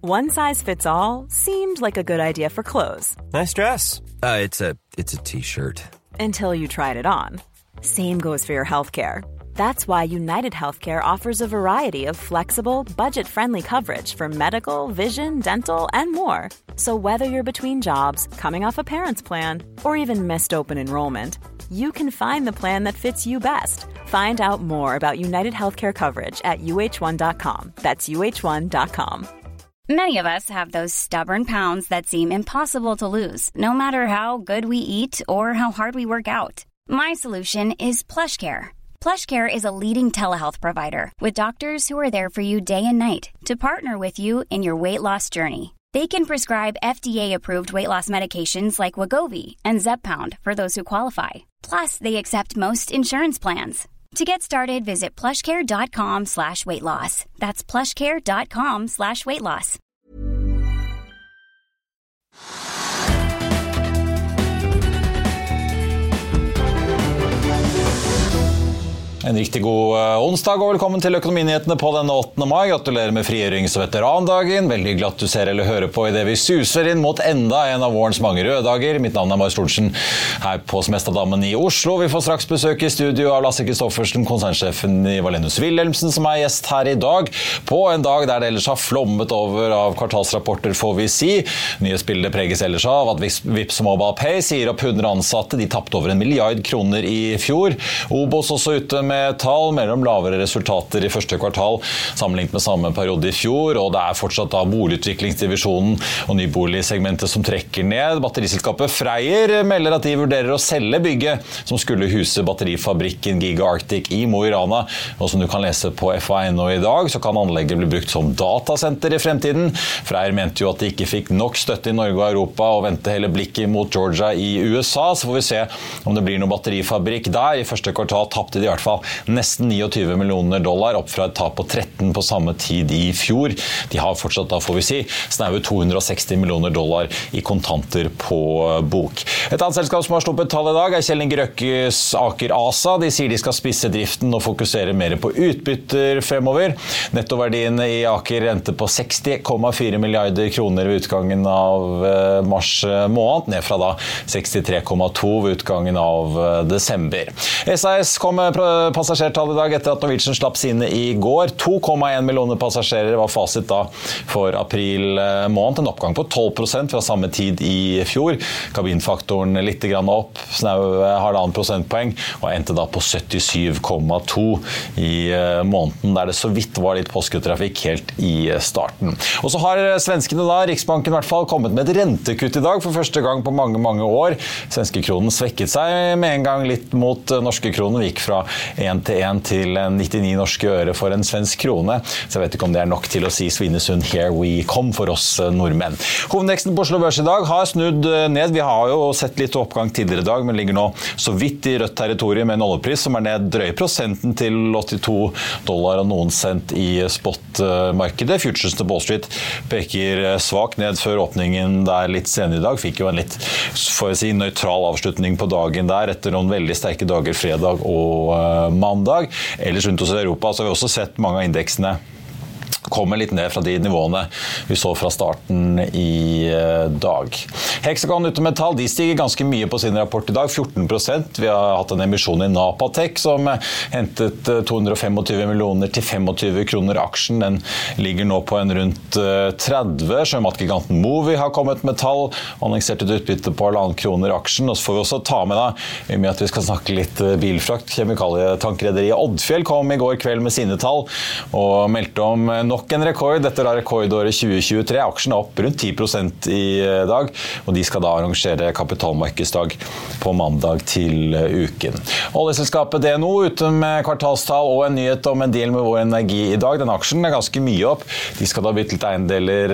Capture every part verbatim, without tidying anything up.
One size fits all seemed like a good idea for clothes. Nice dress. Uh, it's a it's a t-shirt. Until you tried it on. Same goes for your healthcare. That's why United Healthcare offers a variety of flexible, budget-friendly coverage for medical, vision, dental, and more. So whether you're between jobs, coming off a parent's plan, or even missed open enrollment, you can find the plan that fits you best. Find out more about United Healthcare coverage at U H one dot com. That's U H one dot com. Many of us have those stubborn pounds that seem impossible to lose, no matter how good we eat or how hard we work out. My solution is PlushCare. PlushCare is a leading telehealth provider with doctors who are there for you day and night to partner with you in your weight loss journey. They can prescribe F D A-approved weight loss medications like Wegovy and Zepbound for those who qualify. Plus, they accept most insurance plans. To get started, visit plushcare.com slash weight loss. That's plushcare.com slash weight loss. En riktig god onsdag og velkommen til Økonominyhetene på den åttende mai. Gratulerer med frigjørings- og veterandagen. Veldig hyggelig at du ser eller hører på I det vi suser inn mot enda en av vårens mange røde dager. Mitt navn er Marius Lorentzen her på Smestadammen I Oslo. Vi får straks besøk I studio av Lasse Kristoffersen, konsernsjefen I Wallenius Wilhelmsen, som er gjest her I dag. På en dag der det ellers har flommet over av kvartalsrapporter, får vi si. Nyhetsbildet preges ellers av at Vipps Mobile Pay sier opp hundre ansatte. De tappte over en milliard kroner I fjor. Obos også ute med tall mellom lavere resultater I første kvartal sammenlignet med samme periode I fjor, og det er fortsatt da boligutviklingsdivisjonen og nyboligsegmentet som trekker ned. Batteriselskapet Freyr melder at de vurderer å selge bygget som skulle huse batterifabrikken Giga Arctic I Mo I Rana, og som du kan lese på F A N O I dag, så kan anlegget bli brukt som datasenter I fremtiden. Freyr mente jo at de ikke fikk nok støtte I Norge og Europa, og ventet hele blikket mot Georgia I U S A, så får vi se om det blir noen batterifabrikk der. I første kvartal tappte de I hvert fall nesten tjueni millioner dollar, opp fra et tap på tretten på samme tid I fjor. De har fortsatt, da får vi si, snaue to hundre og seksti millioner dollar I kontanter på bok. Et annet selskap som har sluppet tall I dag er Kjelling Røkkes Aker ASA. De sier de skal spisse driften og fokusere mer på utbytter fremover. Nettoverdien I Aker rente på seksti komma fire milliarder kroner ved utgangen av mars måned, ned fra da sekstitre komma to ved utgangen av desember. S A S kom med passasjertall I dag etter at Norwegian slapp sine I går. to komma en millioner passasjerer var fasit da for april måned, en oppgang på tolv prosent fra samme tid I fjor. Kabinfaktoren litt grann opp, snau halvannen prosentpoeng, og endte da på syttisju komma to I måneden, der det så vidt var litt påsketrafikk helt I starten. Og så har svenskene da, Riksbanken I hvert fall, kommet med et rentekutt I dag for første gang på mange, mange år. Svenske kronen svekket seg med en gang litt mot norske kronen, gikk fra en til en til nittini norske øre for en svensk krone. Så jeg vet ikke om det er nok til å si Svinesund, here we come for oss nordmenn. Hovedindeksen på Oslo Børs I dag har snudd ned. Vi har jo sett litt oppgang tidligere I dag, men ligger nå så vidt I rødt territorium med en oljepris som er ned drøy prosenten til åttito dollar og noen cent I spotmarkedet. Futures til Wall Street peker svak ned før åpningen der litt senere I dag. Fikk jo en litt, for å si, nøytral avslutning på dagen der etter noen veldig sterke dager fredag og mandag. Ellers rundt hos Europa så har vi også sett mange av indeksene kommer litt ned fra de nivåene vi så fra starten I dag. Hexagon ute med tall, de stiger ganske mye på sin rapport I dag, fjorten prosent. Vi har hatt en emisjon I Napatech som hentet to hundre og tjuefem millioner til tjuefem kroner aksjen. Den ligger nå på en rundt tretti. Sjømatgiganten Movi har kommet med tall, annonsert et utbytte på halvannen kroner aksjen, og så får vi også ta med da, I med at vi skal snakke litt bilfrakt. Kjemikalietankrederiet Oddfjell kom I går kveld med sine tall, og meldte om nok en rekord. Dette er rekordåret tjue tjuetre. Aksjen er opp rundt ti prosent I dag, og de skal da arrangere kapitalmarkedsdag på mandag til uken. Oljeselskapet D N O ute med kvartalstall og en nyhet om en deal med Vår Energi I dag. Den aksjen er ganske mye opp. De skal da bytte litt eiendeler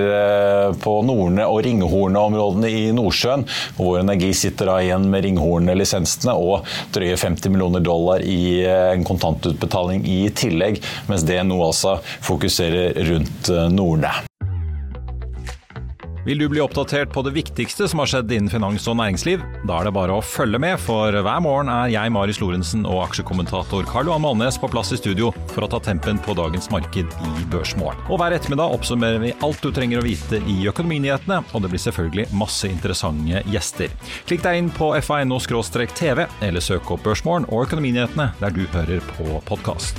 på Nordne og Ringhorne-områdene I Nordsjøen. Og Vår Energi sitter da igjen med Ringhorne-lisensene og drøye femti millioner dollar I en kontantutbetaling I tillegg, mens D N O altså fokuserer rundt Nordne. Vil du bli oppdatert på det viktigste som har skjedd innen finans og næringsliv? Da er det bare å følge med, for hver morgen er jeg, Marius Lorentzen, og aksjekommentator Karl-Johan Malnes på plass i studio for å ta tempen på dagens marked i Børsmorgen. Og hver ettermiddag oppsummerer vi alt du trenger å vite i økonominyhetene, og det blir selvfølgelig masse interessante gjester. Klikk deg inn på f a punkt no skråstrek t v, eller søk opp Børsmorgen og økonominyhetene der du hører på podcast.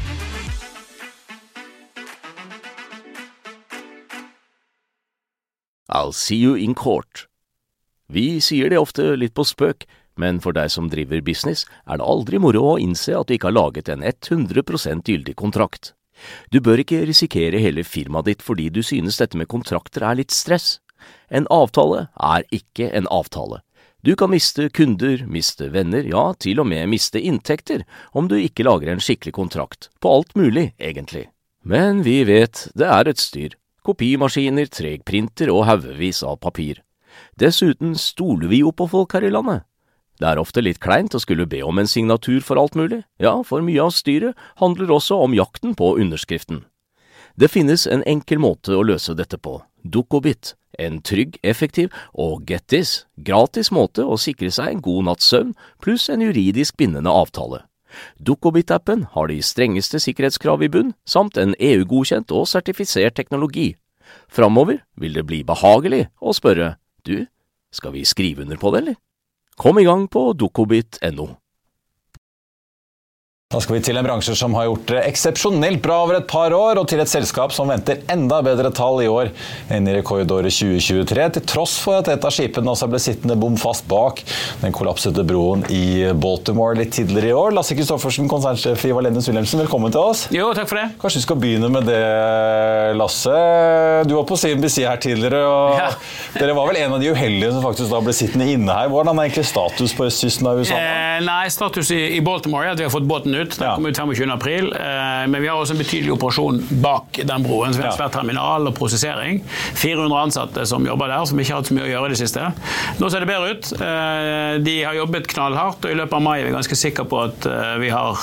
I'll see you in court. Vi sier det ofte litt på spøk, men for deg som driver business er det aldri moro å innse at du ikke har laget en hundre prosent gyldig kontrakt. Du bør ikke risikere hele firmaet ditt fordi du synes dette med kontrakter er litt stress. En avtale er ikke en avtale. Du kan miste kunder, miste venner, ja, til og med miste inntekter om du ikke lager en skikkelig kontrakt, på alt mulig, egentlig. Men vi vet det er et styr. Kopimaskiner, tregprinter og haugevis av papir. Dessuten stoler vi jo på folk her i landet. Det er ofte litt kleint å skulle be om en signatur for alt mulig. Ja, for mye av styret handler også om jakten på underskriften. Det finnes en enkel måte å løse dette på. Dukkobit. En trygg, effektiv og get this, gratis måte å sikre seg en god natts søvn pluss en juridisk bindende avtale. Dukkobit-appen har de strengeste sikkerhetskrav i bunn, samt en E U-godkjent og sertifisert teknologi. Framover vil det bli behagelig å spørre, du, skal vi skrive under på det, eller? Kom i gang på dukkobit punktum no. Da skal vi til en bransje som har gjort det eksepsjonelt bra over et par år, og til et selskap som venter enda bedre tall i år enn i rekordåret tjue tjuetre, til tross for at et av skipene også ble sittende bom fast bak den kollapsete broen i Baltimore litt tidligere i år. Lasse Kristoffersen, konsernsjef i Wallenius Wilhelmsen, velkommen til oss. Jo, takk for det. Kanskje vi skal begynne med det, Lasse. Du var på C N B C her tidligere, og ja. Dere var vel en av de uheldige som faktisk da ble sittende inne her. Hvordan er egentlig status på østkysten av U S A? Eh, nei, status i, i Baltimore er at vi har fått båten ut. Den kom ut femogtjuende april, men vi har også en betydelig operasjon bak den broen, som er en svært terminal og prosessering. fire hundre ansatte som jobber der, som ikke har hatt så mye å gjøre det siste. Nå ser det bedre ut. De har jobbet knallhardt, og i løpet av mai er vi ganske sikre på at vi har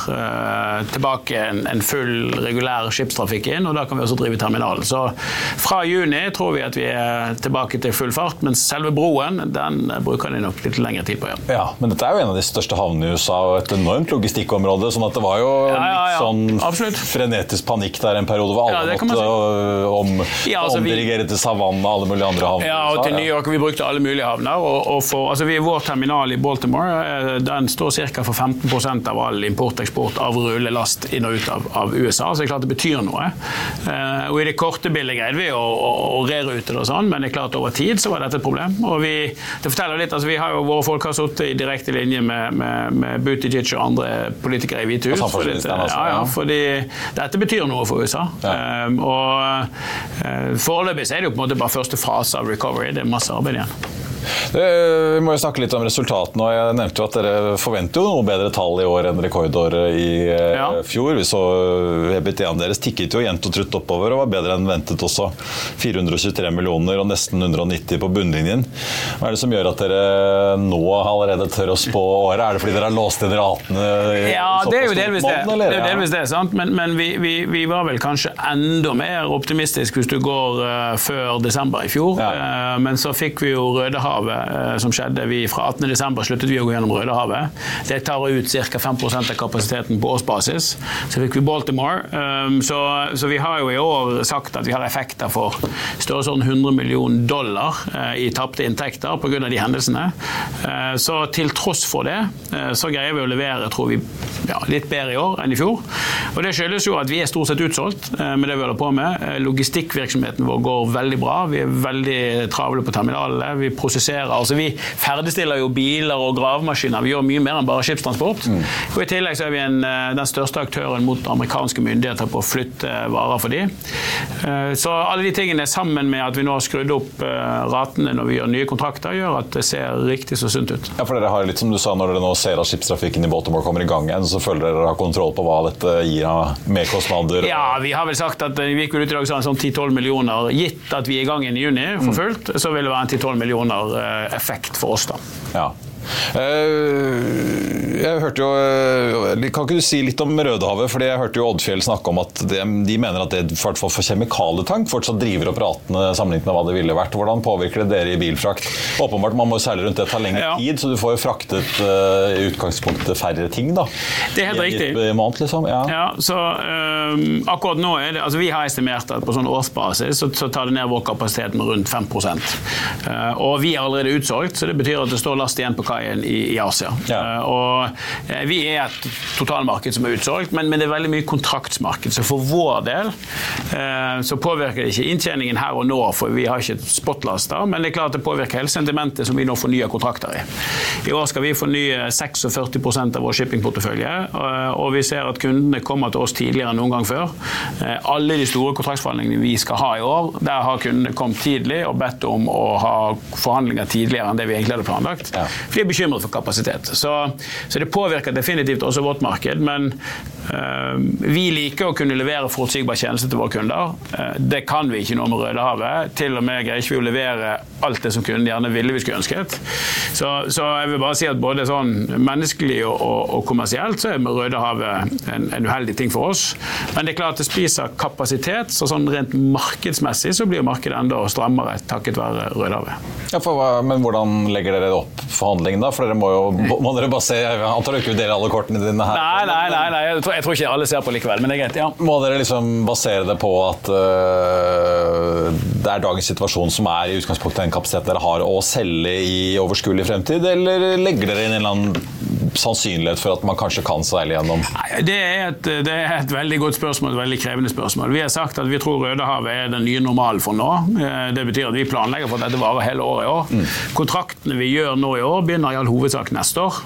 tilbake en, en full regulær skipstrafikk inn, og da kan vi også drive terminalen. Så fra juni tror vi at vi er tilbake til full fart, men selve broen, den bruker de nok litt lengre tid på igjen. Ja, men dette er jo en av de største havnene i U S A, og et enormt logistikkområde, sånn at det var jo ja, ja, ja. litt sånn Absolutt. frenetisk panikk der en periode hvor alle ja, måtte si. om, ja, altså, omdirigere til Savannah og alle mulige andre havner. Ja, og til New York, vi brukte alle mulige havner, og, og for, altså vi, vår terminal i Baltimore, den står cirka for femten prosent av all import-eksport av rullelast inn og ut av, av U S A, så det er klart det betyr noe. Uh, og i det korte bildet greide vi å, å, å rerute det og sånn, men det er klart over tid så var dette et problem. Og vi, det forteller litt, altså vi har jo, våre folk har suttet i direkte linje med, med, med Buttigieg og andre politikere i Hvite hus. Litt, ja, ja, fordi dette betyr noe for U S A. Ja. Um, og uh, foreløpig er det jo på en måte bare første fase av recovery. Det er masse arbeid igjen. Det, vi må jo snakke litt om resultatene, og jeg nevnte jo at dere forventer jo noe bedre tall i år enn rekordåret i ja. fjor. Vi så E B I T-en deres tikket jo jevnt og trutt oppover og var bedre enn ventet også. fire hundre og tjuetre millioner og nesten hundre og nitti på bunnlinjen. Hva er det som gjør at dere nå allerede tør å spå året? Er det fordi dere har låst inn ratene? Ja, det er jo delvis det. Det er jo delvis det, sant? Men, men vi, vi, vi var vel kanskje enda mer optimistisk hvis du går uh, før desember i fjor. Ja. Uh, men så fikk vi jo Rødehavet som skjedde. Vi fra attende desember sluttet vi å gå gjennom Rødehavet. Det tar ut ca. fem prosent av kapasiteten på årsbasis. Så fikk vi Baltimore. Um, så, så vi har jo i år sagt at vi har effekter for størrelsesorden hundre millioner dollar uh, i tappte inntekter på grunn av de hendelsene. Uh, så til tross for det, uh, så greier vi å levere, tror vi, ja, litt bedre i år enn i fjor. Og det skyldes jo at vi er stort sett utsolgt uh, med det vi holder på med. Uh, logistikkvirksomheten vår går veldig bra. Vi er veldig travle på terminalene. Vi prosesserer Altså vi ferdigstiller jo biler og gravemaskiner. Vi gjør mye mer enn bare skipstransport. Mm. Og i tillegg så er vi en, den største aktøren mot amerikanske myndigheter på å flytte varer for de. Så alle de tingene sammen med at vi nå har skrudd opp ratene når vi gjør nye kontrakter, gjør at det ser riktig så sunt ut. Ja, for dere har litt som du sa, når dere nå ser at skipstrafikken i Baltimore kommer i gang igjen, så føler dere har kontroll på hva dette gir av merkostnader? Ja, vi har vel sagt at vi gikk ut i dag sånn ti til tolv millioner, gitt at vi er i gang i juni for fullt, mm. så vil det være en ti til tolv millioner effekt for oss da. Ja. Jeg hørte jo, kan ikke du si litt om Rødehavet, fordi jeg hørte jo Oddfjell snakke om at de, de mener at det i hvert fall for kjemikaletank fortsatt driver opp ratene sammenlignet med hva det ville vært. Hvordan påvirker det dere i bilfrakt? Åpenbart, man må jo særlig rundt det ta lengre ja. tid, så du får jo fraktet uh, i utgangspunktet færre ting da. Det er helt riktig. I et måned, liksom. Ja. Ja, så um, akkurat nå er det, altså vi har estimert at på sånn årsbasis så, så tar det ned vår kapasitet med rundt fem prosent. Uh, og vi er allerede utsolgt, så det betyr at det står last igjen på kajen i, i Asia. Ja. Uh, og uh, vi er et totalmarked som er utsolgt, men, men det er veldig mye kontraktsmarked. Så for vår del uh, så påvirker det ikke inntjeningen her og nå, for vi har ikke spotlaster, men det er klart at det påvirker hele sentimentet som vi nå fornyer kontrakter i. I år skal vi fornye førtiseks prosent av vår shippingportefølje, uh, og vi ser at kundene kommer til oss tidligere enn noen gang før. Uh, alle de store kontraktsforhandlingene vi skal ha i år, der har kundene kommet tidlig og bedt om å ha forhandlinger tidligere enn det vi egentlig hadde planlagt. Ja. For de er bekymret for kapasitet. Så, så det påvirker definitivt også vårt marked, men uh, vi liker å kunne levere forutsigbar tjeneste til våre kunder. Uh, det kan vi ikke nå med Rødehavet. Til og med greier ikke vi å levere alt det som kunden gjerne ville vi skulle ønsket. Så, så jeg vil bare si at både sånn menneskelig og, og, og kommersielt så er med Rødehavet en, en uheldig ting for oss. Men det er klart at det spiser kapasitet, så sånn rent markedsmessig så blir markedet enda strammere takket være Rødehavet. Ja, for, men hvordan legger dere opp forhandlingen da? For dere må jo må dere bare se, jeg antar ikke dere alle kortene dine her. Nei, nei, nei, nei. Jeg, tror, jeg tror ikke alle ser på likevel, men det er greit, ja. Må dere liksom basere det på at uh, det er dagens situasjon som er i utgangspunktet den kapasiteten dere har å selge i overskuelig fremtid, eller legger dere inn en eller annen sannsynlighet for at man kanskje kan seile gjennom? Nei, det er, et, det er et veldig godt spørsmål, et veldig krevende spørsmål. Vi har sagt at vi tror Rødehavet er den nye normalen for nå. Det betyr at vi planlegger for at dette varer hele året i år. Mm. Kontraktene vi gjør nå i år begynner i all hovedsak neste år.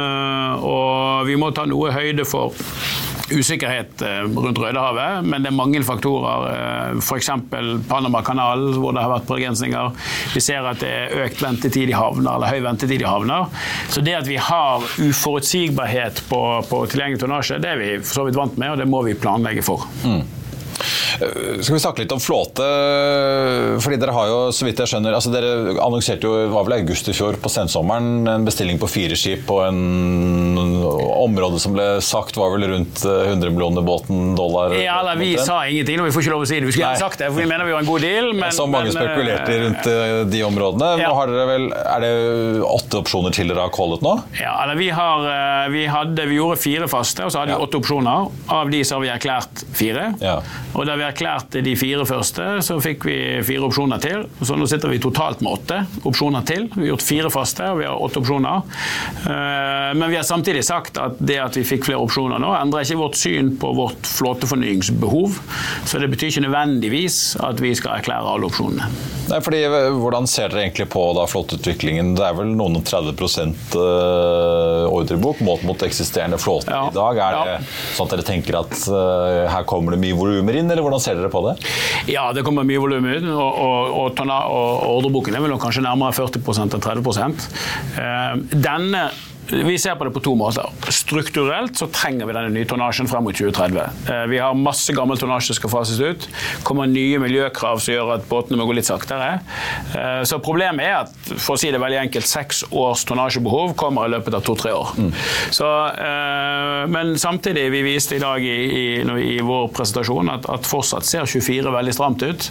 Og vi må ta noe høyde for usikkerhet rundt Rødehavet, men det er mange faktorer, for eksempel Panama-kanalen, hvor det har vært begrensninger. Vi ser at det er økt ventetid i havner, eller høy ventetid i havner. Så det at vi har uforutsigbarhet på, på tilgjengelig tonnasje, det er vi for så vidt vant med, og det må vi planlegge for. Mm. Skal vi snakke litt om flåte, fordi dere har jo, så vidt jeg skjønner, altså dere annonserte jo, det var vel august i fjor på sensommeren, en bestilling på fire skip på en område som ble sagt var vel rundt hundre millioner båten dollar. Ja, eller vi sa ingenting, og vi får ikke lov å si det. Vi skulle gjerne sagt det, for vi mener vi var en god deal. Men, så mange men, spekulerte rundt de områdene. Ja. Har dere vel, er det åtte opsjoner til dere har callet nå? Ja, eller vi har, vi hadde, vi gjorde fire faste, og så hadde vi ja. åtte opsjoner. Av de så har vi erklært fire. Ja. Og da vi erklærte de fire første, så fikk vi fire opsjoner til. Så nå sitter vi totalt med åtte opsjoner til. Vi har gjort fire faste, og vi har åtte opsjoner. Men vi har samtidig sagt at det at vi fikk flere opsjoner nå, endrer ikke vårt syn på vårt flåtefornyingsbehov. Så det betyr ikke nødvendigvis at vi skal erklære alle opsjonene. Nei, fordi hvordan ser dere egentlig på da flåteutviklingen? Det er vel noen og tretti prosent ordrebok målt mot eksisterende flåte ja. i dag. Er det ja. sånn at dere tenker at uh, her kommer det mye volumer inn, eller hvordan ser dere på det? Ja, det kommer mye volum ut, og, og, og, tonna, og ordreboken er vel kanskje nærmere førti prosent enn tretti prosent. Uh, denne Vi ser på det på to måter. Strukturelt så trenger vi denne nye tonnasjen frem mot tjue tretti. Vi har masse gammel tonnasje som skal fases ut. Kommer nye miljøkrav som gjør at båtene må gå litt saktere. Så problemet er at, for å si det veldig enkelt, seks års tonnasjebehov kommer i løpet av to-tre år. Mm. Så, men samtidig, vi viste i dag i, i, i vår presentasjon at, at fortsatt ser tjuefire veldig stramt ut.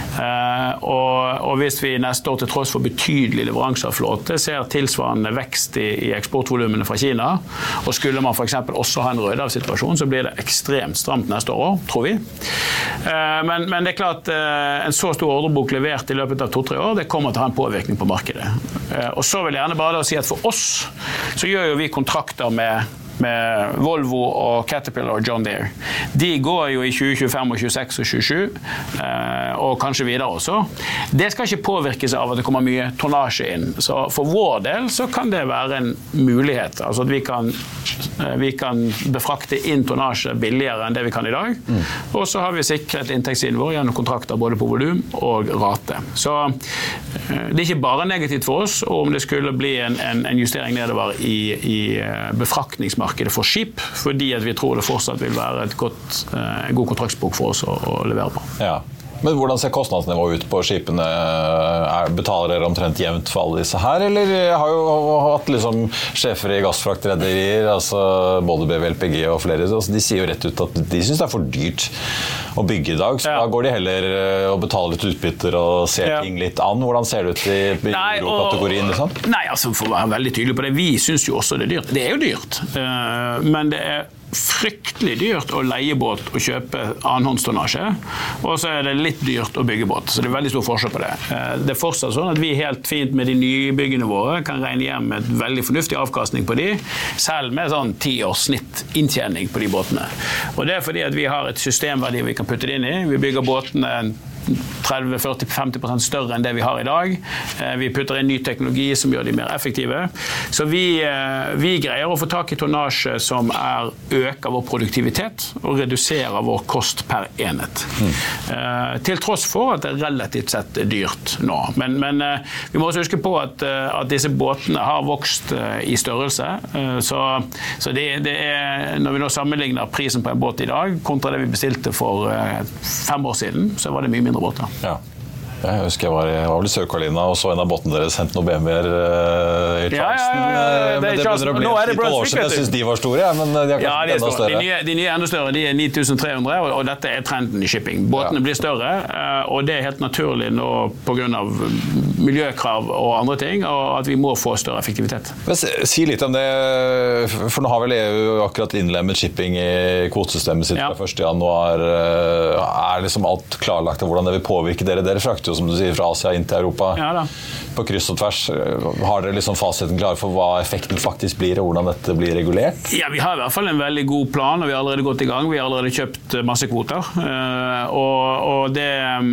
Og, og hvis vi neste år til tross for betydelig leveranse av flåte ser tilsvarende vekst i, i eksportvolumene fra Kina, og skulle man for eksempel også ha en Rødehav-situasjon, så blir det ekstremt stramt neste år, tror vi. Men, men det er klart, en så stor ordrebok levert i løpet av to-tre år, det kommer til å ha en påvirkning på markedet. Og så vil jeg gjerne bare si at for oss, så gjør jo vi kontrakter med med Volvo og Caterpillar og John Deere. De går jo i tjue tjuefem og tjueseks og tjuesju, og kanskje videre også. Det skal ikke påvirkes av at det kommer mye tonnasje inn. Så for vår del så kan det være en mulighet. Altså at vi kan, vi kan befrakte inn tonnasje billigere enn det vi kan i dag. Mm. Og så har vi sikret inntektssiden vår gjennom kontrakter både på volum og rate. Så det er ikke bare negativt for oss, og om det skulle bli en, en, en justering nedover i, i befraktningsmarkedet for skip, fordi at vi tror det fortsatt vil være et godt, en god kontraktsbok for oss å, å levere på. Ja. Men hvordan ser kostnadsnivået ut på skipene? Er, betaler dere omtrent jevnt for alle disse her? Eller jeg har jo hatt liksom sjefer i gassfraktrederier, altså både B V L P G og flere, altså de sier jo rett ut at de synes det er for dyrt å bygge i dag, så ja. Da går de heller og betaler litt utbytter og ser ja. Ting litt an. Hvordan ser det ut i byråkategorien? Liksom? Nei, altså for å være veldig tydelig på det, vi synes jo også det er dyrt. Det er jo dyrt, men det er fryktelig dyrt å leie båt og kjøpe annenhåndstonnasje, og så er det litt dyrt å bygge båt, så det er veldig stor forskjell på det. Det er fortsatt sånn at vi helt fint med de nye byggene våre kan regne hjem med et veldig fornuftig avkastning på de, selv med sånn ti års snitt inntjening på de båtene. Og det er fordi at vi har et systemverdi vi kan putte det inn i. Vi bygger båtene tretti, førti, femti prosent større enn det vi har i dag. Vi putter inn ny teknologi som gjør de mer effektive. Så vi, vi greier å få tak i tonnasje som er, øker vår produktivitet og reduserer vår kost per enhet. Mm. Til tross for at det relativt sett er dyrt nå. Men, men vi må også huske på at, at disse båtene har vokst i størrelse. Så, så det, det er, når vi nå sammenligner prisen på en båt i dag kontra det vi bestilte for fem år siden, så var det mye mindre båter. Ja. Jeg husker jeg var, jeg var vel i Sør-Carolina og så en av båtene deres hentet noen B M W-er uh, i Charleston. Ja, ja, ja, ja. Men det begynner å bli et år siden. Jeg synes de var store, ja, men de er kanskje ja, de er enda større. De nye, de nye er enda større, de er ni tusen tre hundre, og, og dette er trenden i shipping. Båtene ja. Blir større, uh, og det er helt naturlig nå på grunn av miljøkrav og andre ting, og at vi må få større effektivitet. Men si litt om det, for nå har vel E U akkurat innlemmet shipping i kvotesystemet sitt ja. Fra første januar. Er liksom alt klarlagt av hvordan det vil påvirke dere? Dere frakter jo, som du sier, fra Asia inn til Europa ja, da. På kryss og tvers. Har dere liksom fasiten klar for hva effekten faktisk blir, og hvordan dette blir regulert? Ja, vi har i hvert fall en veldig god plan, og vi har allerede gått i gang. Vi har allerede kjøpt masse kvoter. Og, og det,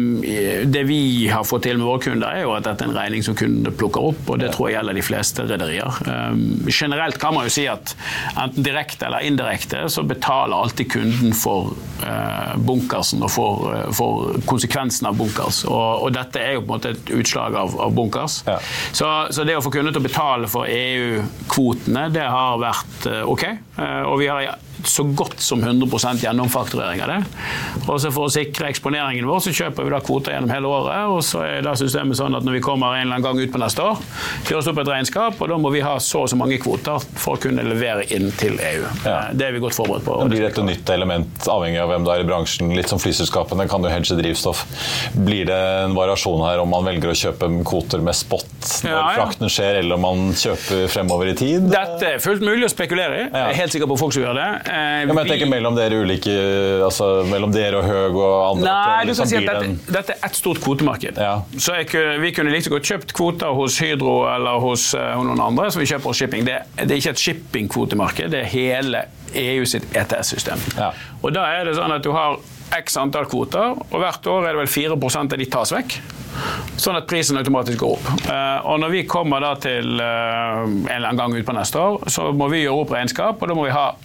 det vi har fått til med våre kunder er jo at dette er en regning som kundene plukker opp, og det tror jeg gjelder de fleste rederier. Generelt kan man jo si at enten direkte eller indirekte så betaler alltid kunden for bunkersen og for, for konsekvensen av bunkers. Og, og dette er jo på en måte et utslag av, av bunkers. Ja. Så, så det å få kunder til å betale for E U-kvotene, det har vært ok. Og vi har så godt som hundre prosent gjennomfakturering av det. Og så for å sikre eksponeringen vår, så kjøper vi da kvoter gjennom hele året, og så er da systemet sånn at når vi kommer en eller annen gang ut på neste år, kjøres opp et regnskap, og da må vi ha så og så mange kvoter for å kunne levere inn til E U. Ja. Det er vi godt forberedt på. Det blir et nytt element, avhengig av hvem det er i bransjen, litt som flyselskapene kan jo hedge drivstoff. Blir det en variasjon her om man velger å kjøpe kvoter med spot når ja, ja. Frakten skjer, eller om man kjøper fremover i tid? Dette er fullt mulig å spekulere i. Ja. Jeg er helt sikker på folk som gjør det. Ja, men jeg tenker mellom dere ulike, altså mellom dere og Høg og andre. Nei, du kan si at dette, dette er et stort kvotemarked. Ja. Så jeg, vi kunne like så godt kjøpt kvoter hos Hydro eller hos uh, noen andre, så vi kjøper hos shipping. Det, det er ikke et shipping-kvotemarked, det er hele E U sitt E T S-system. Ja. Og da er det sånn at du har x antall kvoter, og hvert år er det vel fire prosent av de tas vekk. Sånn at prisen automatisk går opp. Uh, og når vi kommer da til uh, en eller annen gang ut på neste år, så må vi gjøre opp regnskap, og da må vi ha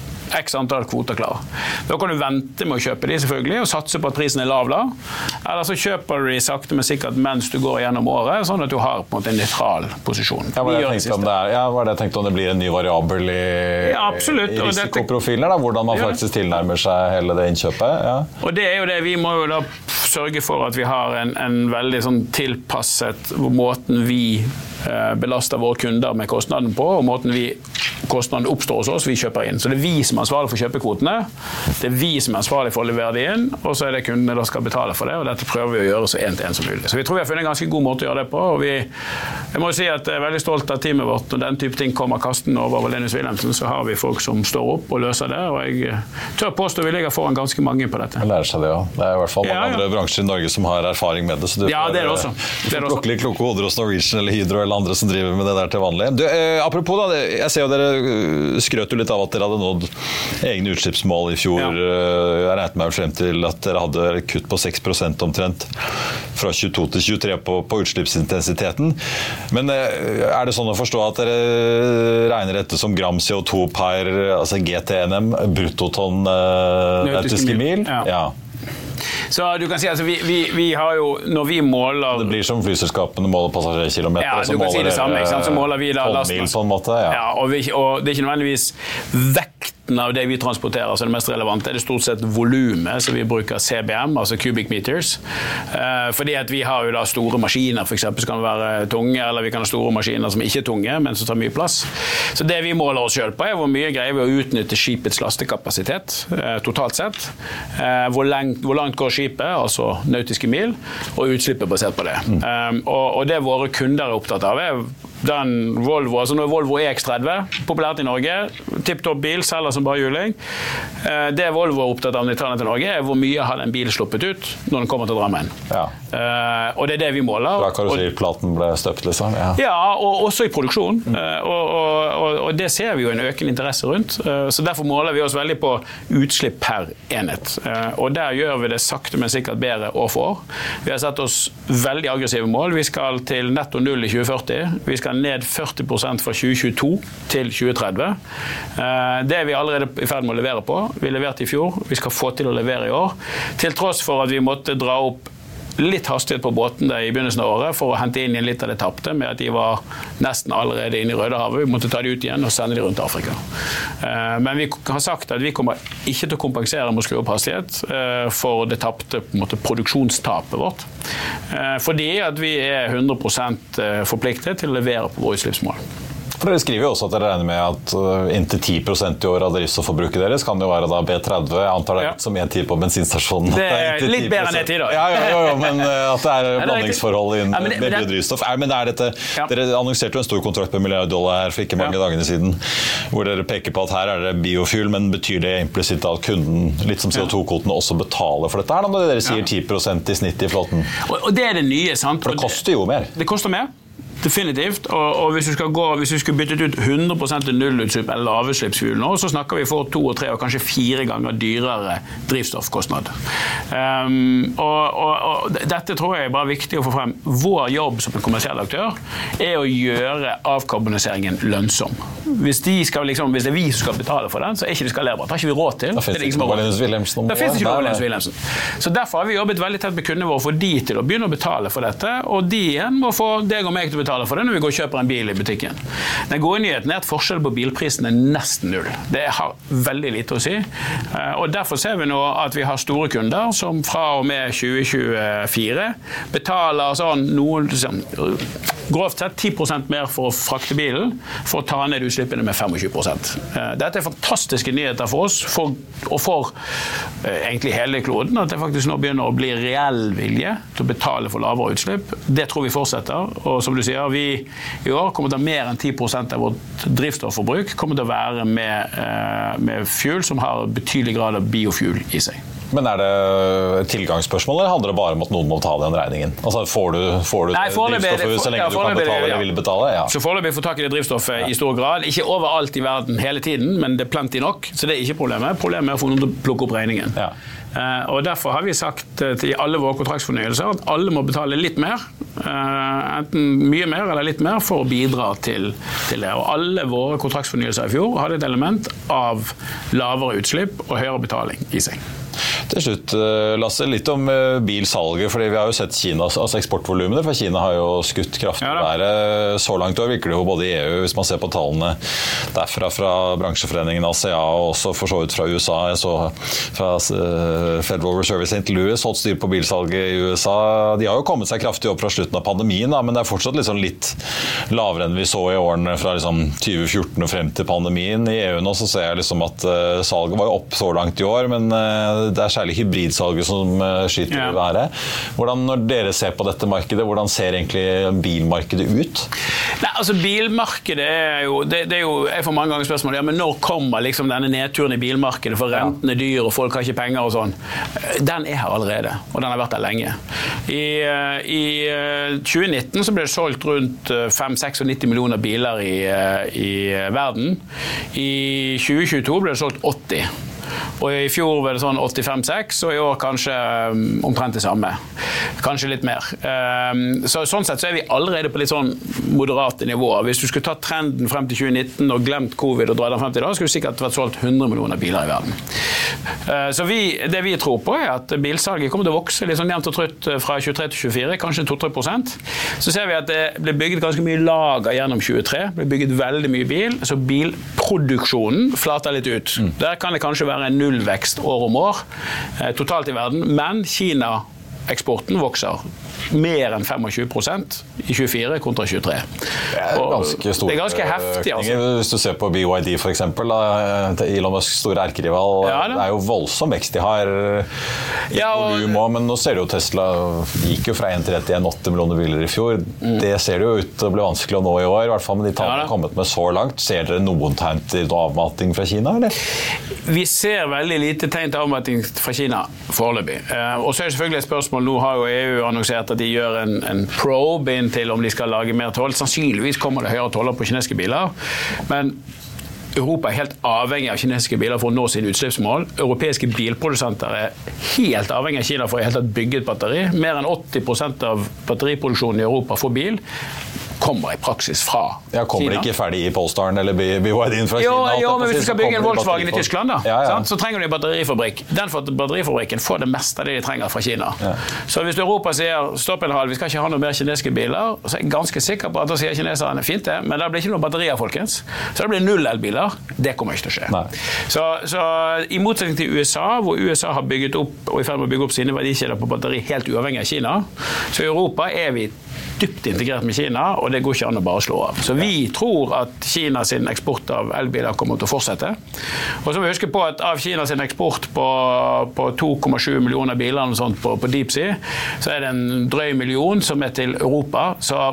x antall kvoter klar. Da kan du vente med å kjøpe de selvfølgelig, og satse på at prisen er lav da. Eller så kjøper du de sakte men sikkert mens du går gjennom året, sånn at du har på en måte en neutral posisjon. Ja, hva er det jeg tenkte om det blir en ny variabel i, ja, i risikoprofiler, da, hvordan man faktisk tilnærmer seg hele det innkjøpet. Ja. Og det er jo det, vi må jo da sørge for at vi har en, en veldig sånn tilpasset måten vi eh, belaster våre kunder med kostnaden på, og måten vi kostnaden oppstår hos oss, vi kjøper inn. Så det er vi som er ansvarlig for å kjøpe kvotene, det er vi som er ansvarlig for å levere de inn, og så er det kundene som skal betale for det, og dette prøver vi å gjøre så en til en som mulig. Så vi tror vi har funnet en ganske god måte å gjøre det på, og vi, jeg må si at jeg er veldig stolt av teamet vårt, og den type ting kommer kasten over Wallenius Wilhelmsen, så har vi folk som står opp og løser det, og jeg tør påstå vi ligger foran ganske mange på dette. Jeg lærer seg det, ja. Det er i hvert fall mange ja, ja. Andre bransjer i Norge som har erfaring med det, så du ja, får, det er det også. Du får plukke litt kloke hoder hos Norwegian eller Hydro eller andre som driver med det der til vanlig. Du, eh, apropos da, jeg ser jo dere skrøt jo litt av at dere hadde nådd egne utslippsmål i fjor. Ja. Jeg regnet meg frem til at dere hadde kutt på seks prosent omtrent fra tjueto til tjuetre på, på utslippsintensiteten. Men er det sånn å forstå at dere regner dette som gram C O to per altså G T N M, bruttotonn uh, nautiske mil? Ja. Ja. Så du kan si, altså vi, vi, vi har jo, når vi måler... Det blir som flyselskapene måler passasjerkilometer, ja, du kan si det samme, ikke sant? Så måler vi da lasten. På en måte, ja. Ja, og, vi, og det er ikke nødvendigvis vekten resten av det vi transporterer, så det mest relevante, er det stort sett volumet, så vi bruker C B M, altså cubic meters. Uh, fordi at vi har jo da store maskiner, for eksempel, som kan være tunge, eller vi kan ha store maskiner som ikke er tunge, men som tar mye plass. Så det vi måler oss selv på er hvor mye greier vi å utnytte skipets lastekapasitet, uh, totalt sett. Uh, hvor, lengt, hvor langt går skipet, altså nautiske mil, og utslippet basert på det. Mm. Um, og, og det våre kunder er opptatt av er den Volvo, altså nå er Volvo E X tretti, populært i Norge, tipptopp bil, selger som bare juling. Det Volvo er opptatt av når de tar den til Norge, er hvor mye har den bilen sluppet ut når den kommer til Drammen. Ja. Og det er det vi måler. Fra karosserplaten ble støpt, liksom? Ja, ja og også i produksjon. Mm. Og, og, og det ser vi jo en økende interesse rundt. Så derfor måler vi oss veldig på utslipp per enhet. Og der gjør vi det sakte, men sikkert bedre år for år. Vi har sett oss veldig aggressive mål. Vi skal til netto null i tjue førti. Vi skal ned førti prosent fra tjue tjueto til tjue tretti. Det er vi allerede i ferd med å levere på. Vi leverte i fjor, vi skal få til å levere i år. Til tross for at vi måtte dra opp litt hastighet på båten i begynnelsen av året for å hente inn litt av det tapte, med at de var nesten allerede inne i Rødehavet. Vi måtte ta de ut igjen og sende de rundt Afrika. Men vi har sagt at vi kommer ikke til å kompensere med å skru opp hastighet for det tapte på en måte, produksjonstapet vårt. Fordi at vi er hundre prosent forpliktet til å levere på våre utslippsmål. For dere skriver jo også at dere regner med at uh, inntil ti prosent i år av drivstofforbruket deres kan jo være da B tretti. Jeg antar det er litt som en tid på bensinstasjonen. Det er litt bedre enn en tid da. Ja, ja, ja, ja, men uh, at det er blandingsforhold i ja, biodrivstoff. Ja, men det er dette, ja. Dere annonserte jo en stor kontrakt på en milliard dollar for ikke mange ja. dagene siden, hvor dere peker på at her er det biofuel, men betyr det implisitt at kunden, litt som C O to-kvotene, også betaler for dette her, når dere sier ti prosent i snitt i flåten? Og, og det er det nye, sant? For det koster jo mer. Det koster mer. Definitivt, og, og hvis, du skal gå, hvis du skulle byttet ut hundre prosent til nullutslipp eller lavutslippsfuel nå, så snakker vi for to og tre og kanskje fire ganger dyrere drivstoffkostnad. Um, og, og, og dette tror jeg er bare viktig å få frem. Vår jobb som en kommersiell aktør er å gjøre avkarboniseringen lønnsom. Hvis, de skal, liksom, hvis det er vi som skal betale for den, så er ikke det skalerbart. Det har ikke vi råd til. Da finnes det ikke noe Valens Wilhelmsen. Da finnes det ikke noe Valens Wilhelmsen. Så derfor har vi jobbet veldig tett med kundene våre for de til å begynne å betale for dette, og de igjen må få deg og meg til å betale for det når vi går og kjøper en bil i butikken. Den gode nyheten er at forskjellen på bilprisen er nesten null. Det har veldig lite å si. Og derfor ser vi nå at vi har store kunder som fra og med tjue tjuefire betaler sånn noen, sånn, grovt sett ti prosent mer for å frakte bilen, for å ta ned utslippene med tjuefem prosent. Dette er fantastiske nyheter for oss, for, og for egentlig hele kloden, at det faktisk nå begynner å bli reell vilje til å betale for lavere utslipp. Det tror vi fortsetter, og som du sier, vi i år kommer til å ha mer enn ti prosent av vårt drivstofforbruk kommer til å være med, med fuel som har betydelig grad av biofuel i seg. Men er det et tilgangsspørsmål, eller handler det bare om at noen må betale den regningen? Altså, får du, får du Nei, drivstoffet så lenge ja, du kan betale eller ja. vil betale? Ja. Så foreløpig får tak i det drivstoffet ja. i stor grad. Ikke overalt i verden hele tiden, men det er plenty nok, så det er ikke problemet. Problemet er å få noen til å plukke opp regningen. Ja. Uh, og derfor har vi sagt uh, til alle våre kontraktsfornyelser at alle må betale litt mer, uh, enten mye mer eller litt mer, for å bidra til, til det. Og alle våre kontraktsfornyelser i fjor hadde et element av lavere utslipp og høyere betaling i seg. Til slutt, Lasse, litt om bilsalget, fordi vi har jo sett Kinas altså eksportvolumene, for Kina har jo skutt kraftig ja, være så langt år, virker det jo både i E U, hvis man ser på tallene derfra fra bransjeforeningen A C A, og også for så ut fra U S A, jeg så fra Federal Reserve i Saint Louis, holdt styr på bilsalget i U S A. De har jo kommet seg kraftig opp fra slutten av pandemien, da, men det er fortsatt liksom litt lavere enn vi så i årene fra liksom tjue fjorten og frem til pandemien. I E U nå så ser jeg liksom at uh, salget var jo opp så langt i år, men uh, det er særlig hybridsalget som skyter i været. Hvordan, når dere ser på dette markedet, hvordan ser egentlig bilmarkedet ut? Nei, altså bilmarkedet er jo, det, det er jo, jeg får mange ganger spørsmål, ja, men når kommer liksom denne nedturen i bilmarkedet, for renten er dyr og folk har ikke penger og sånn? Den er her allerede, og den har vært der lenge. I, i tjue nitten så ble det solgt rundt fem til nitti millioner biler i, i verden. I tjue tjueto ble det solgt åtti. og i fjor var det sånn åttifem seks, og i år kanskje um, omtrent det samme. Kanskje litt mer. Um, så sånn sett så er vi allerede på litt sånn moderate nivåer. Hvis du skulle tatt trenden frem til tjue nitten og glemt covid og dra den frem til da, skulle du sikkert vært solgt hundre millioner biler i verden. Uh, så vi, det vi tror på er at bilsalget kommer til å vokse litt sånn jevnt og trutt fra tjuetre til tjuefire, kanskje to til tre prosent. Så ser vi at det ble bygget ganske mye lager gjennom tjuetre, det ble bygget veldig mye bil, så bilproduksjonen flater litt ut. Mm. Der kan det kanskje være en nullvekst år om år, eh, totalt i verden, men Kina-eksporten vokser mer enn tjuefem prosent i tjuefire kontra tjuetre. Det er ganske stor. Det er ganske heftig, altså. Hvis du ser på B Y D for eksempel, da, Elon Musks store erkerival, ja, det. det er jo voldsom vekst de har i ja, og, volum også, men nå ser du jo Tesla gikk jo fra en tretti til en åtte millioner biler i fjor. Mm. Det ser jo ut til å bli vanskelig å nå i år, i hvert fall med de tallene ja, har kommet med så langt. Ser dere noen tegn til avmating fra Kina, eller? Vi ser veldig lite tegn til avmating fra Kina foreløpig. Uh, og så er det selvfølgelig et spørsmål, nå har jo E U annonsert at de gjør en, en probe inn til om de skal lage mer toll. Sannsynligvis kommer det høyere toller på kinesiske biler, men Europa er helt avhengig av kinesiske biler for å nå sine utslippsmål. Europeiske bilprodusenter er helt avhengig av Kina for å helt tatt bygge et batteri. Mer enn åtti prosent av batteriproduksjonen i Europa for bil kommer i praksis fra ja, kommer Kina. Det ikke ferdig i Polestaren eller B Y D fra jo, Kina? Jo, men hvis du skal bygge en Volkswagen i Tyskland da, ja, ja. så trenger du en batterifabrikk. Den batterifabrikken får det meste av det de trenger fra Kina. Ja. Så hvis Europa sier, stopp en halv, vi skal ikke ha noe mer kinesiske biler, så er jeg ganske sikker på at da sier kineserne, fint det, men det blir ikke noen batterier, folkens. Så det blir null elbiler. Det kommer ikke til å skje. Så, så i motsetning til U S A, hvor U S A har bygget opp, og i ferd med å bygge opp sine verdikjeder på batteri helt uavhengig av Kina, så i Europa er vi dypt integrert med Kina, og det går ikke an å bare slå av. Så vi tror at Kina sin eksport av elbiler kommer til å fortsette. Og så må vi huske på at av Kina sin eksport på, på to komma sju millioner biler og sånt på, på Deep Sea, så er det en drøy million som er til Europa. Så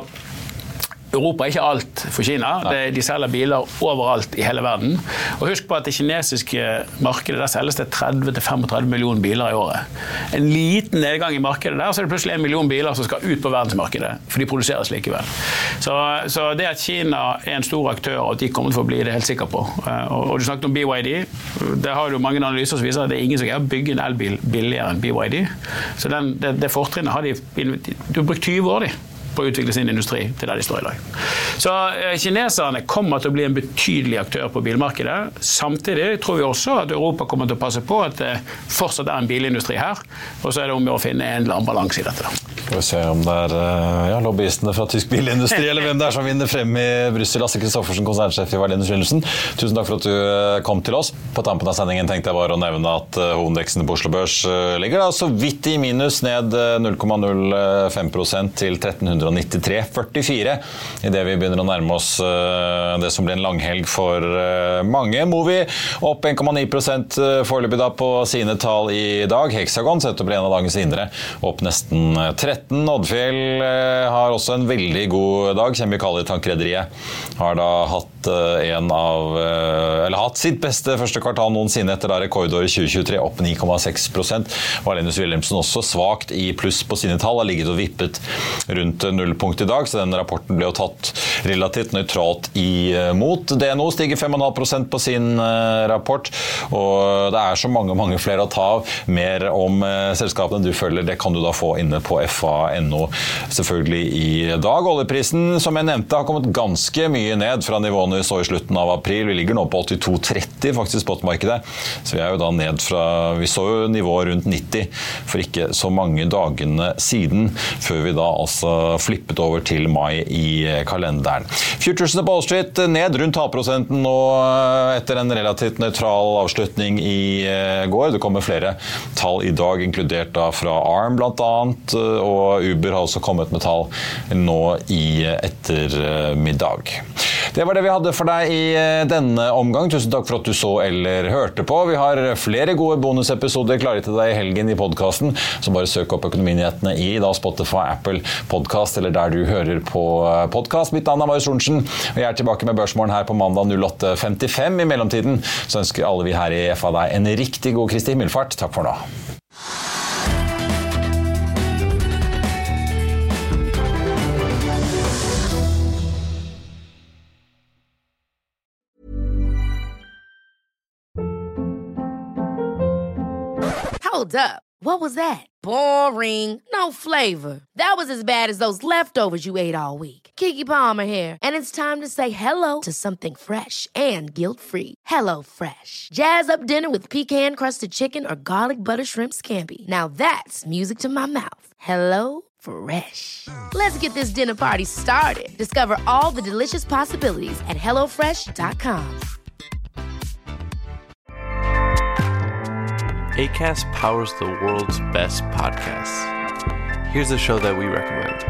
Europa er ikke alt for Kina. Det, de selger biler overalt i hele verden. Og husk på at det kinesiske markedet der selges det tretti til femogtredve millioner biler i året. En liten nedgang i markedet der, så er det plutselig en million biler som skal ut på verdensmarkedet, for de produseres likevel. Så, så det at Kina er en stor aktør, og at de kommer til å bli det helt sikker på. Og, og du snakket om B Y D. Der har du mange analyser som viser at det er ingen som kan bygge en elbil billigere enn B Y D. Så den, det, det fortrinnet har de, du har brukt tyve år de. På å utvikle sin industri til der de står i dag. Så eh, kineserne kommer til å bli en betydelig aktør på bilmarkedet. Samtidig tror vi også at Europa kommer til å passe på at det fortsatt er en bilindustri her, og så er det om å finne en eller annen balanse i dette. Da. Skal vi se om det er ja, lobbyistene fra tysk bilindustri, eller hvem det er som vinner frem i Brussel. Lasse Kristoffersen, konsernsjef i Wallenius Wilhelmsen. Tusen takk for at du kom til oss. På tampen av sendingen tenkte jeg bare å nevne at hovedindeksen på Oslo Børs ligger da så vidt i minus, ned null komma null fem prosent til tretten nittitre komma førtifire i det vi begynner å nærme oss det som blir en langhelg for mange. Movi opp en komma ni prosent foreløpig da på sine tall i dag. Hexagon setter opp en av dagens vinnere, opp nesten tretten. Oddfjell har også en veldig god dag. Kjemikalietankrederiet har da hatt en av, eller hatt sitt beste første kvartal noensinne etter da rekordåret tjue tjuetre, opp ni komma seks prosent. Wallenius Wilhelmsen også svagt i pluss på sine tall, har ligget og vippet rundt nullpunkt i dag, så den rapporten ble jo tatt relativt nøytralt imot. D N O stiger fem komma fem prosent på sin rapport, og det er så mange, mange flere å ta av. Mer om selskapene du følger, det kan du da få inne på F A punktum N O selvfølgelig i dag. Oljeprisen, som jeg nevnte, har kommet ganske mye ned fra nivåene vi så i slutten av april. Vi ligger nå på åttito tretti faktisk spotmarkedet, så vi er jo da ned fra, vi så jo nivået rundt nitti for ikke så mange dagene siden, før vi da altså flippet over til mai i kalenderen. Futuresene på Wall Street ned rundt halvprosenten nå etter en relativt nøytral avslutning i går. Det kommer flere tall i dag, inkludert da fra ARM blant annet, og Uber har også kommet med tall nå i ettermiddag. Det var det vi hadde for deg i denne omgang. Tusen takk for at du så eller hørte på. Vi har flere gode bonusepisoder klare til deg i helgen i podcasten, så bare søk opp Økonominyhetene i da Spotify, Apple Podcast eller der du hører på podcast. Mitt navn er Marius Lorentzen, og jeg er tilbake med Børsmorgen her på mandag åtte femtifem. I mellomtiden så ønsker alle vi her i F A deg en riktig god Kristi himmelfart. Takk for nå. Hold up. What was that? Boring. No flavor. That was as bad as those leftovers you ate all week. Keke Palmer here, and it's time to say hello to something fresh and guilt-free. Hello Fresh. Jazz up dinner with pecan-crusted chicken or garlic butter shrimp scampi. Now that's music to my mouth. Hello Fresh. Let's get this dinner party started. Discover all the delicious possibilities at hello fresh dot com. Acast powers the world's best podcasts. Here's a show that we recommend.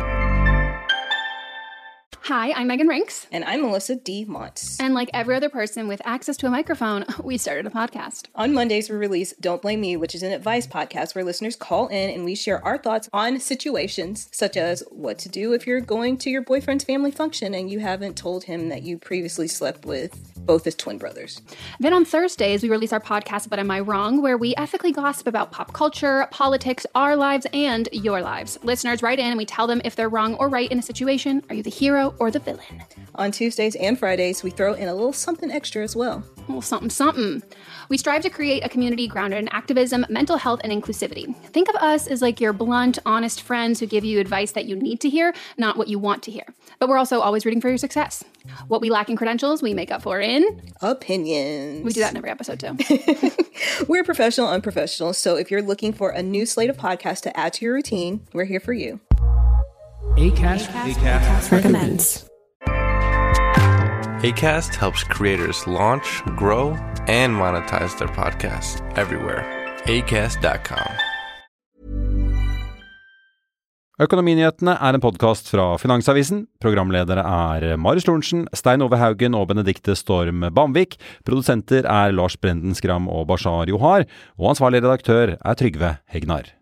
Hi, I'm Megan Rinks. And I'm Melissa D. Montz. And like every other person with access to a microphone, we started a podcast. On Mondays, we release Don't Blame Me, which is an advice podcast where listeners call in and we share our thoughts on situations such as what to do if you're going to your boyfriend's family function and you haven't told him that you previously slept with both his twin brothers. Then on Thursdays, we release our podcast, But Am I Wrong?, where we ethically gossip about pop culture, politics, our lives, and your lives. Listeners write in and we tell them if they're wrong or right in a situation. Are you the hero or the villain? On Tuesdays and Fridays, we throw in a little something extra as well. A little something, something. We strive to create a community grounded in activism, mental health, and inclusivity. Think of us as like your blunt, honest friends who give you advice that you need to hear, not what you want to hear. But we're also always rooting for your success. What we lack in credentials, we make up for in... opinions. We do that in every episode, too. We're professional, unprofessional, so if you're looking for a new slate of podcasts to add to your routine, we're here for you. Acast, Acast, Acast recommends. Acast helps creators launch, grow, and monetize their podcasts everywhere. acast dot com. Økonominyhetene er en podcast fra Finansavisen. Programledere er Marius Lorentzen, Stein Ove Haugen og Benedikte Storm Bamvik. Produsenter er Lars Brenden Skram og Bashar Johar. Og ansvarlig redaktør er Trygve Hegnar.